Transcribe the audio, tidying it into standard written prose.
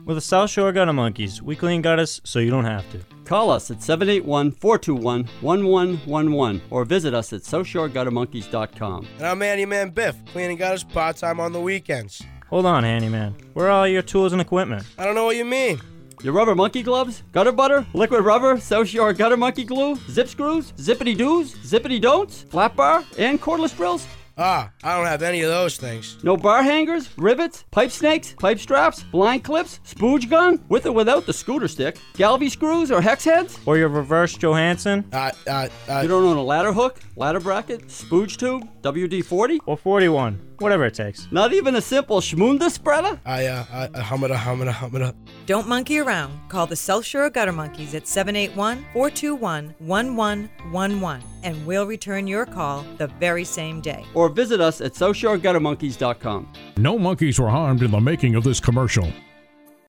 With the South Shore Gutter Monkeys, we clean gutters so you don't have to. Call us at 781-421-1111 or visit us at SouthShoreGutterMonkeys.com. And I'm Handyman Biff, cleaning gutters part-time on the weekends. Hold on, handyman. Where are all your tools and equipment? I don't know what you mean. Your rubber monkey gloves, gutter butter, liquid rubber, South Shore Gutter Monkey glue, zip screws, zippity-doos, zippity-don'ts, flat bar, and cordless drills? I don't have any of those things. No bar hangers, rivets, pipe snakes, pipe straps, blind clips, spooge gun, with or without the scooter stick, Galvy screws or hex heads? Or your reverse Johansson? You don't own a ladder hook, ladder bracket, spooge tube, WD-40? Or 41, whatever it takes. Not even a simple schmoonda spreader? Humada. Don't monkey around. Call the South Shore Gutter Monkeys at 781-421-1111 and we'll return your call the very same day. Or visit us at SouthShoreGutterMonkeys.com. No monkeys were harmed in the making of this commercial.